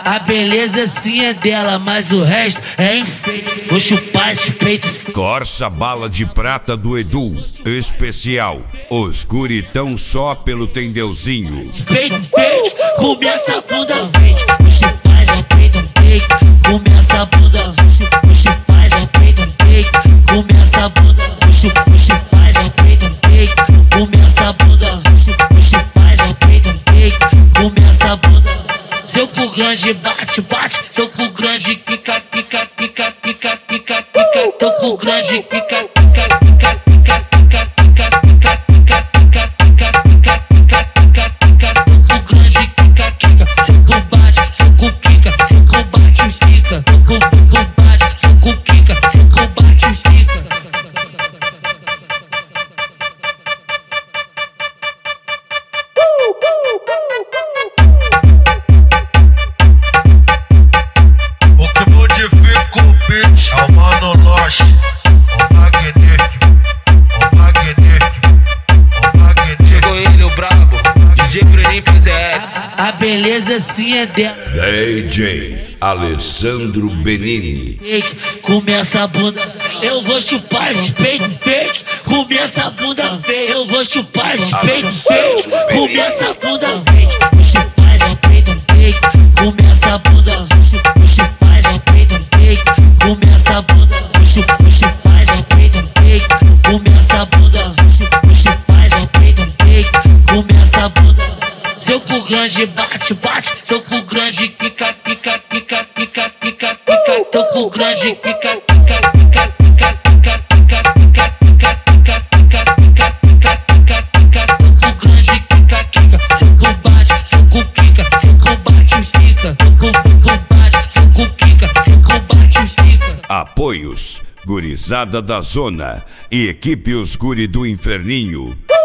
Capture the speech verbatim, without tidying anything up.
A beleza sim é dela, mas o resto é enfeite. Vou chupar esse peito. Corsa Bala de Prata do Edu, especial. Os guritão só pelo tendeuzinho. Peito fake, começa a bunda fake. Vou chupar esse peito fake. Começa a bunda, vou chupar esse peito fake. Começa a bunda, vou chupar esse peito fake. Começa a bunda, vou chupar esse peito fake. Começa a bunda. Seu cu grande bate, bate. Seu cu grande pica, pica, pica, pica, pica, pica. Seu cu grande pica, pica, pica, pica, pica, pica, pica, pica, pica, pica, pica, pica, pica, pica. Seu cu grande pica, pica. Seu cu bate, seu cu pica, seu cu bate e fica. Seu cu, cu bate, seu cu pica, seu cu bate e fica. É o Mano Loche, o magnífico, o magnífico, o magnífico. Chegou ele, o brabo, D J Breninho P Z S. A beleza sim é dela. D J Alessandro Benini. Começa a bunda, eu vou chupar esse peito fake. Começa a bunda feia, eu vou chupar esse peito fake. Começa a bunda fake, vou chupar esse peito fake. Começa a bunda, vou chupar esse peito fake. Começa a bunda, vou chupar esse peito fake. Começa a bunda, vou chupar esse peito fake. Começa a bunda. Seu cu grande bate, bate. Seu cu grande pica, pica, pica, pica, pica, pica. Seu cu grande pica, pica, pica, pica, pica, pica, pica, pica, pica, pica, pica, pica, pica, pica. Seu cu grande pica, pica. Seu cu bate, seu cu pica, seu cu bate e fica. Seu cu, cu bate, seu cu pica, seu cu bate e fica. Apoios: Gurizada da Zona e equipe Os Guri do Inferninho.